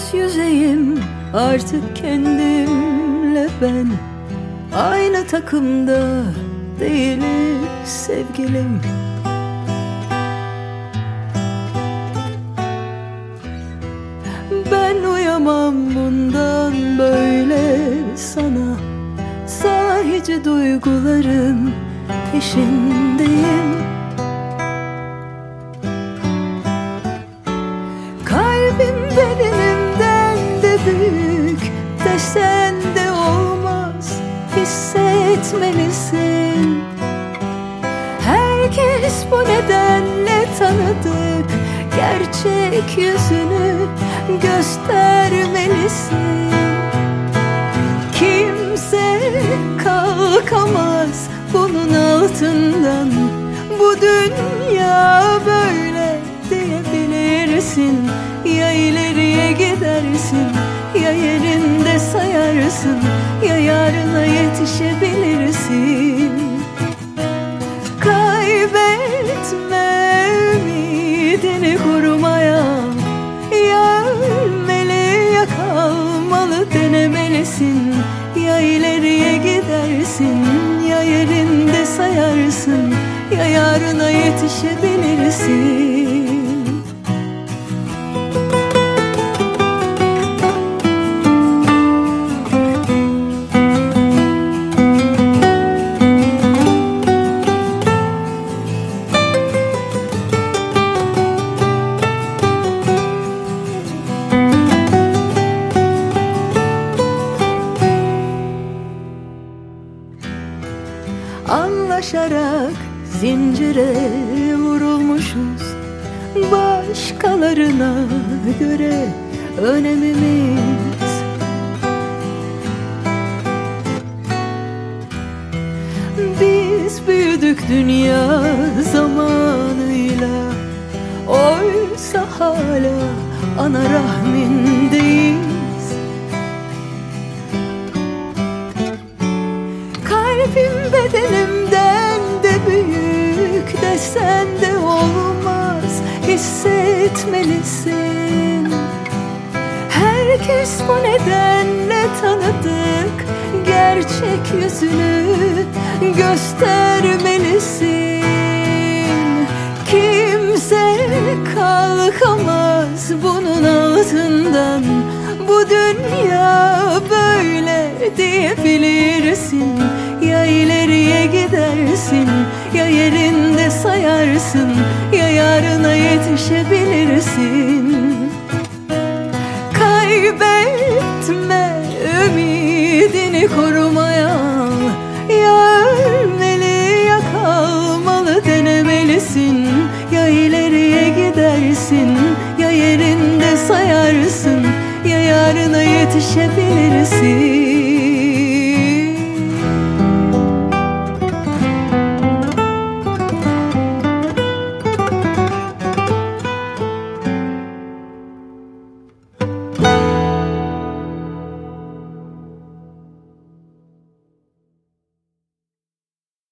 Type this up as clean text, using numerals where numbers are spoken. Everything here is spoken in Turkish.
yüz yüzeyim artık kendimle ben. Aynı takımda değiliz sevgilim. Ben uyamam bundan böyle sana. Sahici duyguların peşindeyim. Kalbim bedenimden de büyük desen de olmaz, hissetmelisin. Herkes bu nedenle tanıdık, gerçek yüzünü göstermelisin. Kimse kalkamaz bunun altından, bu dünya böyle diyebilirsin. Ya ileriye gidersin, ya yerinde sayarsın, ya yarına yetişebilirsin. Kaybetme ümidini kurmaya, ya ölmeli ya kalmalı denemelisin. Ya ileriye gidersin, ya yerinde sayarsın, ya yarına yetişebilirsin. Anlaşarak zincire vurulmuşuz, başkalarına göre önemimiz. Biz büyüdük dünya zamanıyla, oysa hala ana rahmindeyiz. Kalbim bedenimden de büyük desen de olmaz, hissetmelisin. Herkes bu nedenle tanıdık, gerçek yüzünü göstermelisin. Kimse kalkamaz bunun altından, bu dünya böyle diyebilirsin. Ya ileriye gidersin, ya yerinde sayarsın, ya yarına yetişebilirsin. Kaybetme ümidini kurmaya, ya ölmeli ya kalmalı denemelisin. Ya ileriye gidersin, ya yerinde sayarsın, ya yarına yetişebilirsin.